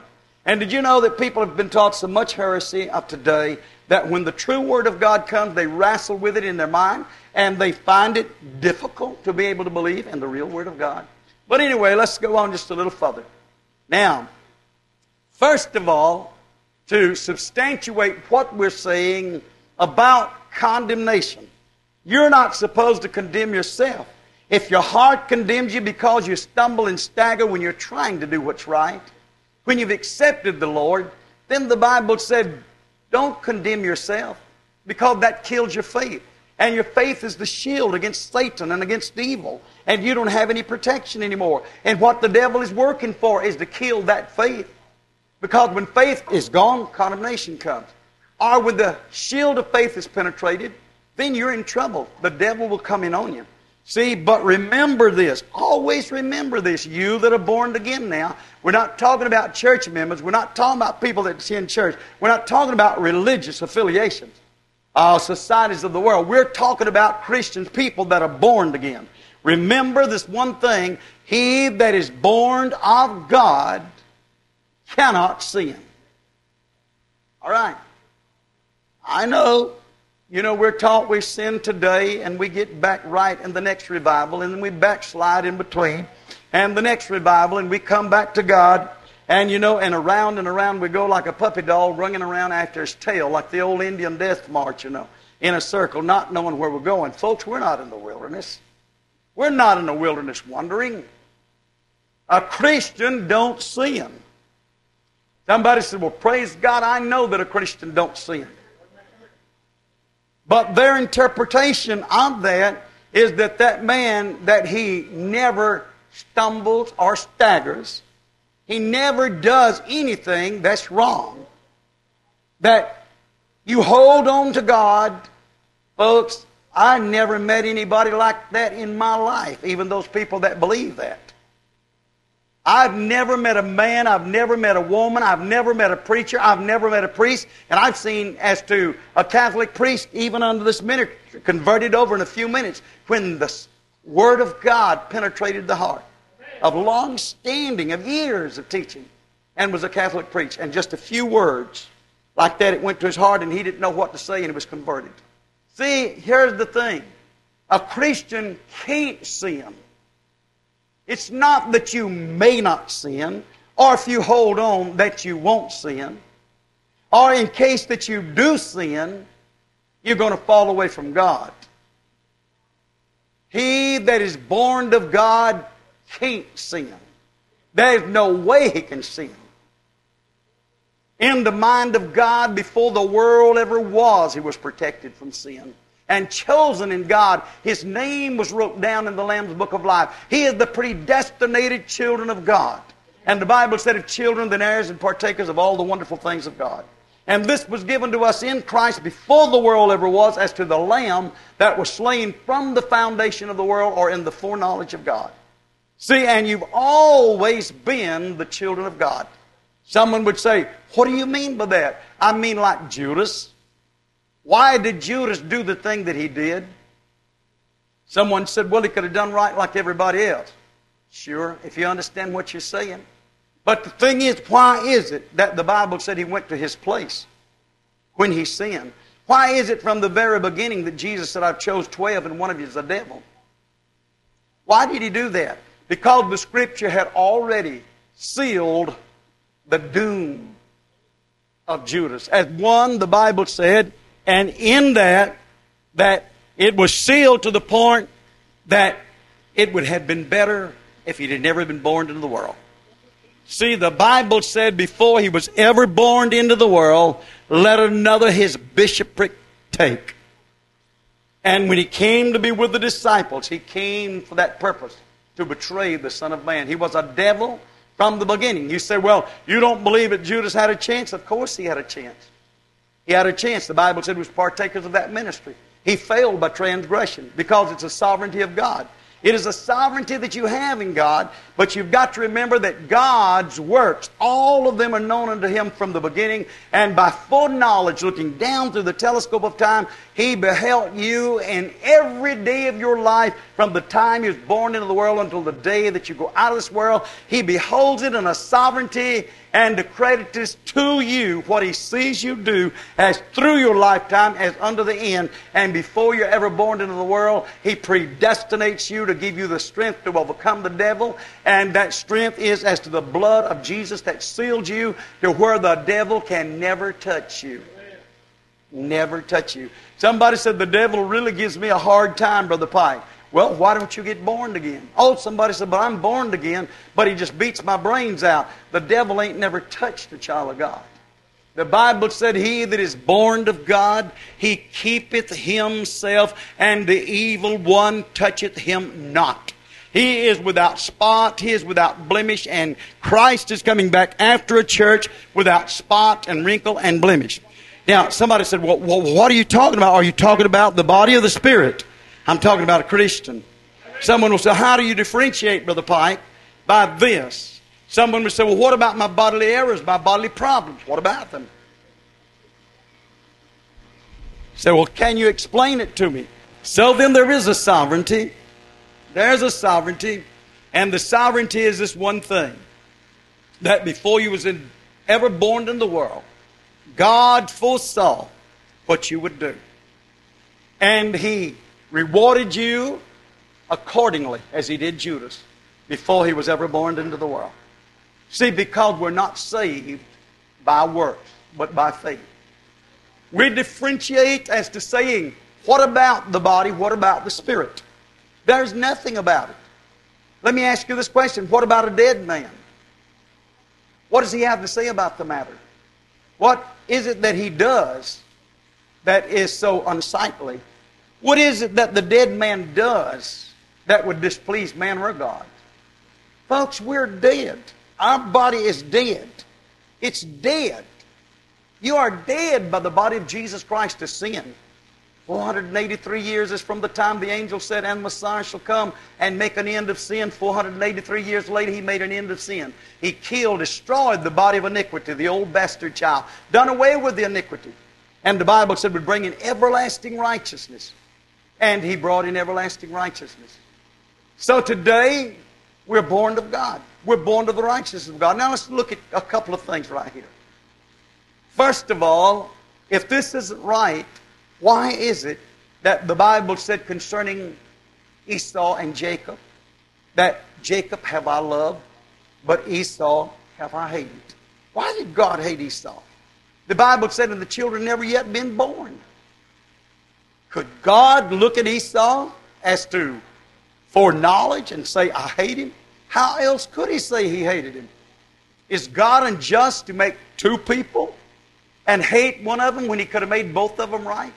And did you know that people have been taught so much heresy of today that when the true Word of God comes, they wrestle with it in their mind and they find it difficult to be able to believe in the real Word of God? But anyway, let's go on just a little further. Now, first of all, to substantiate what we're saying about condemnation, you're not supposed to condemn yourself. If your heart condemns you because you stumble and stagger when you're trying to do what's right, when you've accepted the Lord, then the Bible said, don't condemn yourself, because that kills your faith. And your faith is the shield against Satan and against evil. And you don't have any protection anymore. And what the devil is working for is to kill that faith. Because when faith is gone, condemnation comes. Or when the shield of faith is penetrated, then you're in trouble. The devil will come in on you. See, but remember this. Always remember this. You that are born again now. We're not talking about church members. We're not talking about people that attend church. We're not talking about religious affiliations, societies of the world. We're talking about Christians, people that are born again. Remember this one thing. He that is born of God cannot sin. All right. I know. You know, we're taught we sin today and we get back right in the next revival, and then we backslide in between, and the next revival, and we come back to God, and you know, and around we go like a puppy dog running around after his tail, like the old Indian death march, you know, in a circle, not knowing where we're going. Folks, we're not in the wilderness. We're not in the wilderness wandering. A Christian don't sin. Somebody said, well, praise God, I know that a Christian don't sin. But their interpretation of that is that man, that he never stumbles or staggers. He never does anything that's wrong. That you hold on to God. Folks, I never met anybody like that in my life, even those people that believe that. I've never met a man, I've never met a woman, I've never met a preacher, I've never met a priest, and I've seen as to a Catholic priest, even under this ministry, converted over in a few minutes when the Word of God penetrated the heart, of long standing, of years of teaching, and was a Catholic priest. And just a few words like that, it went to his heart and he didn't know what to say and he was converted. See, here's the thing. A Christian can't sin. It's not that you may not sin, or if you hold on that you won't sin, or in case that you do sin, you're going to fall away from God. He that is born of God can't sin. There's no way he can sin. In the mind of God, before the world ever was, he was protected from sin. And chosen in God. His name was wrote down in the Lamb's Book of Life. He is the predestinated children of God. And the Bible said of children, then heirs and partakers of all the wonderful things of God. And this was given to us in Christ before the world ever was, as to the Lamb that was slain from the foundation of the world, or in the foreknowledge of God. See, and you've always been the children of God. Someone would say, what do you mean by that? I mean like Judas. Why did Judas do the thing that he did? Someone said, well, he could have done right like everybody else. Sure, if you understand what you're saying. But the thing is, why is it that the Bible said he went to his place when he sinned? Why is it from the very beginning that Jesus said, I've chose 12 and one of you is the devil? Why did he do that? Because the Scripture had already sealed the doom of Judas. As one, the Bible said, and in that it was sealed to the point that it would have been better if he had never been born into the world. See, the Bible said before he was ever born into the world, let another his bishopric take. And when he came to be with the disciples, he came for that purpose, to betray the Son of Man. He was a devil from the beginning. You say, well, you don't believe that Judas had a chance? Of course he had a chance. He had a chance. The Bible said he was partakers of that ministry. He failed by transgression because it's a sovereignty of God. It is a sovereignty that you have in God, but you've got to remember that God's works, all of them are known unto Him from the beginning, and by full knowledge, looking down through the telescope of time, He beheld you in every day of your life, from the time you was born into the world until the day that you go out of this world. He beholds it in a sovereignty and to credit this to you, what He sees you do as through your lifetime, as under the end, and before you're ever born into the world, He predestinates you to give you the strength to overcome the devil, and that strength is as to the blood of Jesus that sealed you to where the devil can never touch you. Never touch you. Somebody said, the devil really gives me a hard time, Brother Pike. Well, why don't you get born again? Oh, somebody said, but I'm born again, but he just beats my brains out. The devil ain't never touched a child of God. The Bible said, he that is born of God, he keepeth himself, and the evil one toucheth him not. He is without spot, he is without blemish, and Christ is coming back after a church without spot and wrinkle and blemish. Now, somebody said, well, what are you talking about? Are you talking about the body or the Spirit? I'm talking about a Christian. Someone will say, how do you differentiate, Brother Pike? By this. Someone will say, well, what about my bodily errors, my bodily problems? What about them? Say, well, can you explain it to me? So then there is a sovereignty. There's a sovereignty. And the sovereignty is this one thing. That before you was ever born in the world, God foresaw what you would do. And He rewarded you accordingly, as He did Judas, before he was ever born into the world. See, because we're not saved by works, but by faith. We differentiate as to saying, what about the body, what about the spirit? There's nothing about it. Let me ask you this question, what about a dead man? What does he have to say about the matter? What is it that he does that is so unsightly? What is it that the dead man does that would displease man or God? Folks, we're dead. Our body is dead. It's dead. You are dead by the body of Jesus Christ to sin. 483 years is from the time the angel said, and Messiah shall come and make an end of sin. 483 years later, He made an end of sin. He killed, destroyed the body of iniquity, the old bastard child, done away with the iniquity. And the Bible said would bring in everlasting righteousness. And He brought in everlasting righteousness. So today, we're born of God. We're born of the righteousness of God. Now let's look at a couple of things right here. First of all, if this isn't right, why is it that the Bible said concerning Esau and Jacob, that Jacob have I loved, but Esau have I hated? Why did God hate Esau? The Bible said, and the children never yet been born. Could God look at Esau as to foreknowledge and say, I hate him? How else could He say He hated him? Is God unjust to make two people and hate one of them when He could have made both of them right?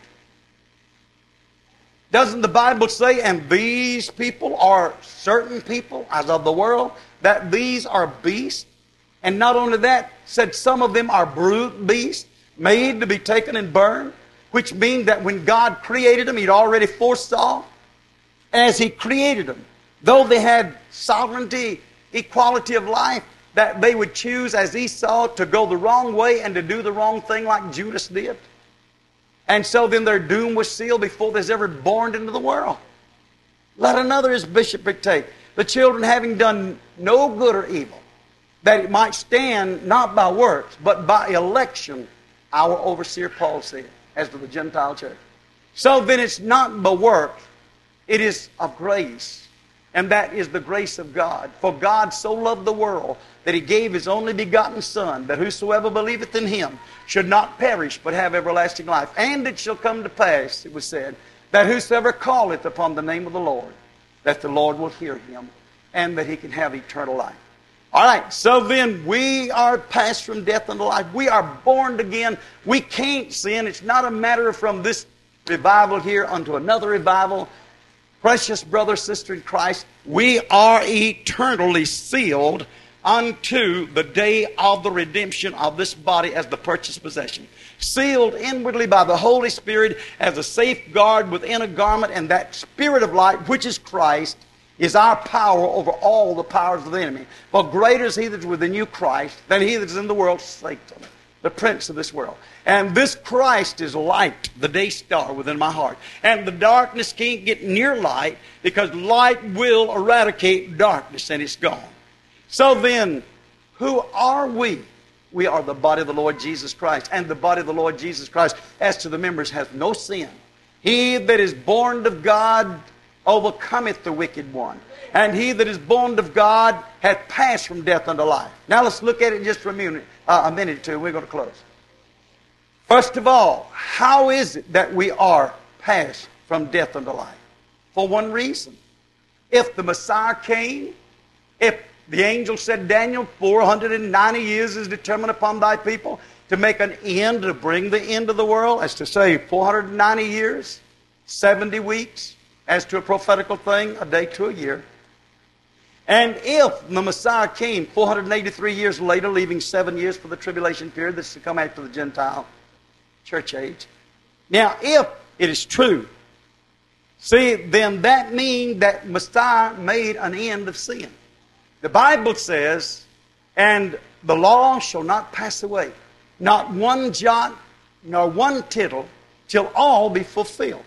Doesn't the Bible say, and these people are certain people, as of the world, that these are beasts? And not only that, said some of them are brute beasts, made to be taken and burned, which means that when God created them, He'd already foresaw, as He created them, though they had sovereignty, equality of life, that they would choose, as Esau, to go the wrong way and to do the wrong thing like Judas did. And so then their doom was sealed before they was ever born into the world. Let another his bishopric take. The children having done no good or evil, that it might stand not by works, but by election, our overseer Paul said, as to the Gentile church. So then it's not by works, it is of grace. And that is the grace of God. For God so loved the world that He gave His only begotten Son, that whosoever believeth in Him should not perish, but have everlasting life. And it shall come to pass, it was said, that whosoever calleth upon the name of the Lord, that the Lord will hear him, and that he can have eternal life. All right, so then we are passed from death unto life. We are born again. We can't sin. It's not a matter of from this revival here unto another revival. Precious brother, sister in Christ, we are eternally sealed unto the day of the redemption of this body as the purchased possession. Sealed inwardly by the Holy Spirit as a safeguard within a garment, and that Spirit of light, which is Christ, is our power over all the powers of the enemy. For greater is He that is within you, Christ, than he that is in the world, Satan, the prince of this world. And this Christ is light, the day star within my heart. And the darkness can't get near light, because light will eradicate darkness, and it's gone. So then, who are we? We are the body of the Lord Jesus Christ. And the body of the Lord Jesus Christ, as to the members, hath no sin. He that is born of God overcometh the wicked one. And he that is born of God hath passed from death unto life. Now let's look at it just for a minute or two. We're going to close. First of all, how is it that we are passed from death unto life? For one reason. If the Messiah came, if the angel said, Daniel, 490 years is determined upon thy people to make an end, to bring the end of the world, as to say 490 years, 70 weeks, as to a prophetical thing, a day to a year. And if the Messiah came 483 years later, leaving 7 years for the tribulation period that's to come after the Gentile church age. Now, if it is true, see, then that means that Messiah made an end of sin. The Bible says, and the law shall not pass away, not one jot nor one tittle, till all be fulfilled.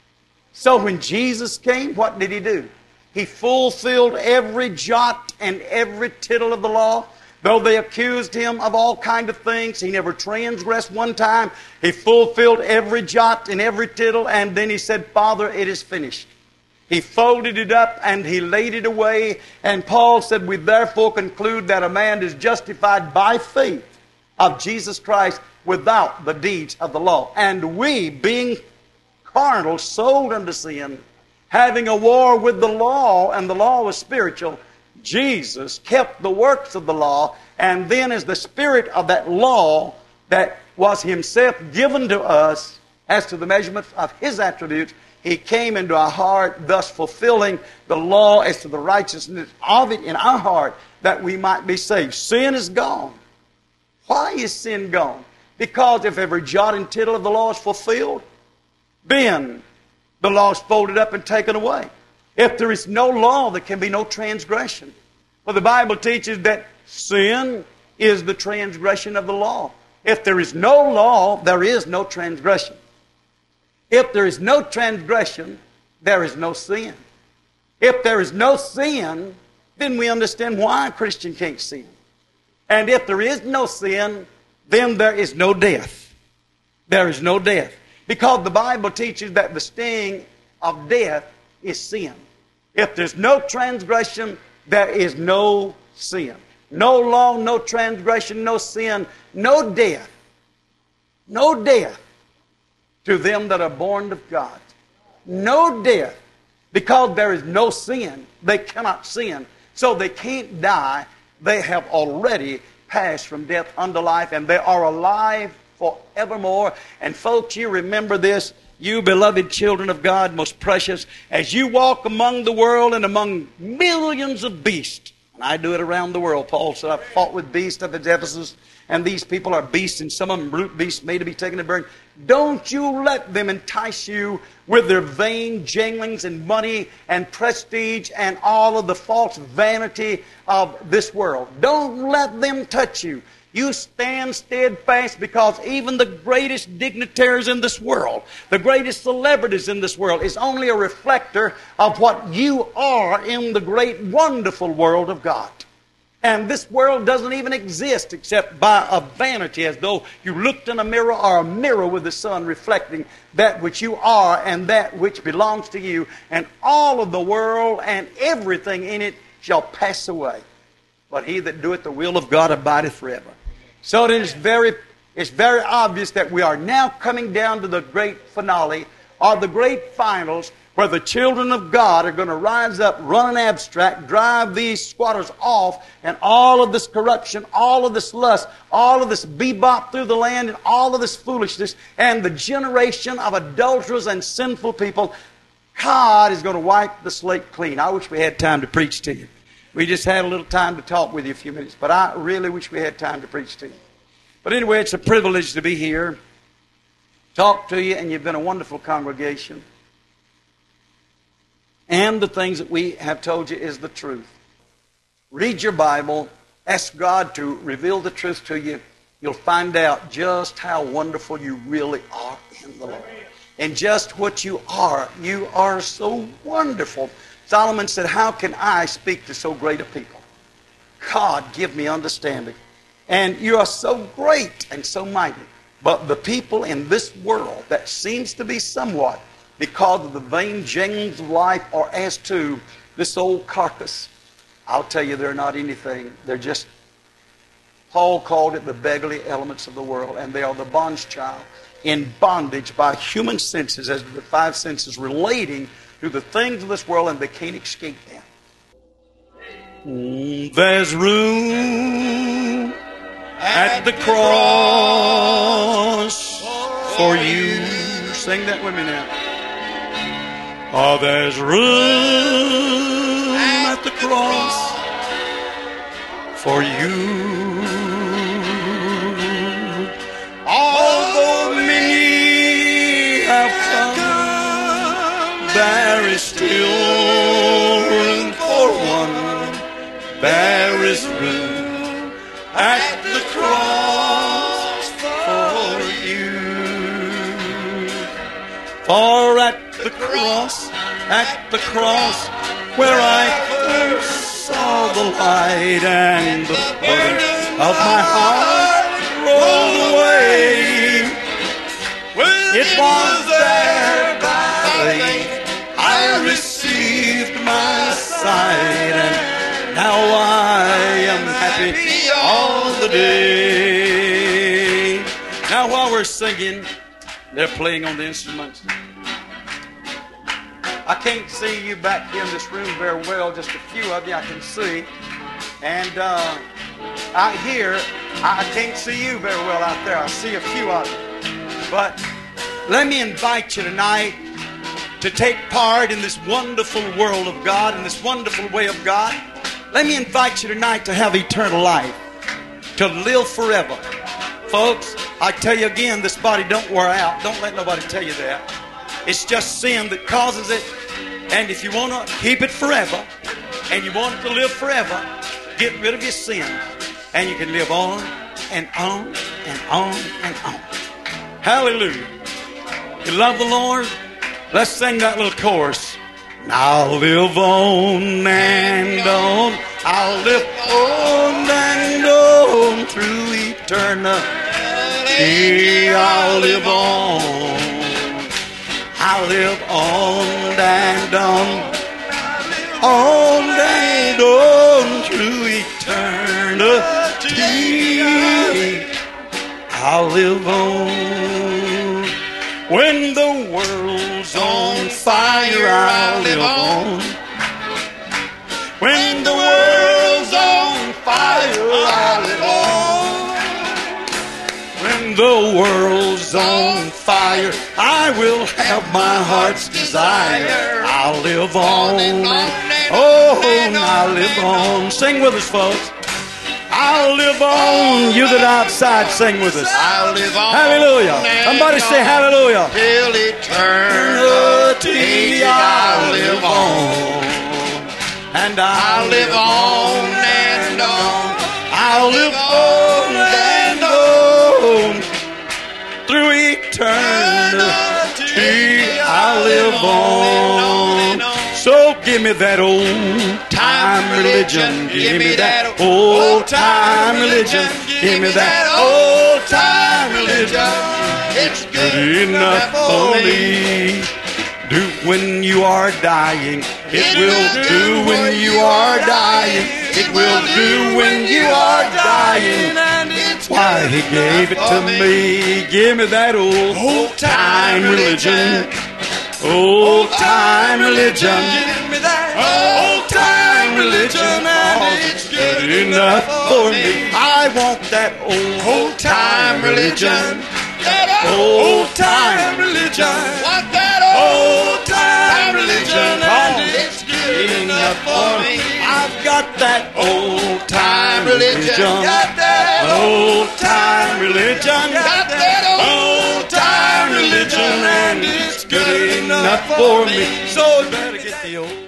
So when Jesus came, what did He do? He fulfilled every jot and every tittle of the law. Though they accused Him of all kinds of things, He never transgressed one time. He fulfilled every jot and every tittle, and then He said, Father, it is finished. He folded it up and He laid it away. And Paul said, we therefore conclude that a man is justified by faith of Jesus Christ without the deeds of the law. And we, being carnal, sold unto sin, having a war with the law, and the law was spiritual, Jesus kept the works of the law, and then as the spirit of that law that was Himself given to us as to the measurement of His attributes, He came into our heart, thus fulfilling the law as to the righteousness of it in our heart, that we might be saved. Sin is gone. Why is sin gone? Because if every jot and tittle of the law is fulfilled, then the law is folded up and taken away. If there is no law, there can be no transgression. Well, the Bible teaches that sin is the transgression of the law. If there is no law, there is no transgression. If there is no transgression, there is no sin. If there is no sin, then we understand why a Christian can't sin. And if there is no sin, then there is no death. There is no death. Because the Bible teaches that the sting of death is sin. If there's no transgression, there is no sin. No law, no transgression, no sin, no death. No death to them that are born of God. No death. Because there is no sin, they cannot sin. So they can't die. They have already passed from death unto life, and they are alive forevermore. And folks, you remember this, you beloved children of God, most precious, as you walk among the world and among millions of beasts. And I do it around the world. Paul said, I fought with beasts up at Ephesus, and these people are beasts, and some of them brute beasts made to be taken and burned. Don't you let them entice you with their vain janglings and money and prestige and all of the false vanity of this world. Don't let them touch you. You stand steadfast, because even the greatest dignitaries in this world, the greatest celebrities in this world, is only a reflector of what you are in the great, wonderful world of God. And this world doesn't even exist except by a vanity, as though you looked in a mirror, or a mirror with the sun reflecting that which you are and that which belongs to you. And all of the world and everything in it shall pass away. But he that doeth the will of God abideth forever. So it is very obvious that we are now coming down to the great finale, or the great finals, where the children of God are going to rise up, run an abstract, drive these squatters off, and all of this corruption, all of this lust, all of this bebop through the land, and all of this foolishness, and the generation of adulterers and sinful people, God is going to wipe the slate clean. I wish we had time to preach to you. We just had a little time to talk with you a few minutes, but I really wish we had time to preach to you. But anyway, it's a privilege to be here, talk to you, and you've been a wonderful congregation. And the things that we have told you is the truth. Read your Bible, ask God to reveal the truth to you. You'll find out just how wonderful you really are in the Lord. And just what you are so wonderful. Solomon said, how can I speak to so great a people? God, give me understanding. And you are so great and so mighty. But the people in this world that seems to be somewhat, because of the vain jangles of life, or as to this old carcass, I'll tell you, they're not anything. They're just, Paul called it the beggarly elements of the world, and they are the bond's child, in bondage by human senses, as the five senses relating to the things of this world, and they can't escape them. There's room at the cross for you. Sing that with me now. Oh, there's room at the cross for you. Although many have come, there is still room for one. There is room at the cross for you. For at the cross, where I first saw the light and the burden of my heart rolled away. It was there by faith I received my sight, and now I am happy all the day. Now while we're singing, they're playing on the instruments. I can't see you back here in this room very well. Just a few of you I can see. And out here, I can't see you very well out there. I see a few of you. But let me invite you tonight to take part in this wonderful world of God, in this wonderful way of God. Let me invite you tonight to have eternal life, to live forever. Folks, I tell you again, this body don't wear out. Don't let nobody tell you that. It's just sin that causes it. And if you want to keep it forever, and you want it to live forever, get rid of your sins, and you can live on and on and on and on. Hallelujah. You love the Lord? Let's sing that little chorus. I'll live on and on. I'll live on and on through eternity. I'll live on. I'll live on and on. On and on through eternity. I'll live on. When the world's on fire, I'll live on. When the world's on fire, I'll live on. When the world's on fire, I will have my heart's desire. I'll live on. Oh, I'll live on. Sing with us, folks. I'll live on. You that are outside, sing with us. I'll live on. Hallelujah. Somebody say hallelujah. Till eternity, I'll live on. And I'll live on and on. I'll live on and on. Through eternity, I'll live on. So give me that old time religion. Give me that old time religion. Give me that old time religion. It's Good enough for me. Do when you are dying. It will do when you are dying. It will do when you are dying. Why he gave it to me. Give me that old time religion. Old time religion. Give me that old time religion, and it's good enough for me. I want that old time religion. That old time religion. Want that Old time religion, and it's good enough for me. I've got that old time religion. Got that Old time religion. Got that Old time religion, and it's good enough for me. So I better get the old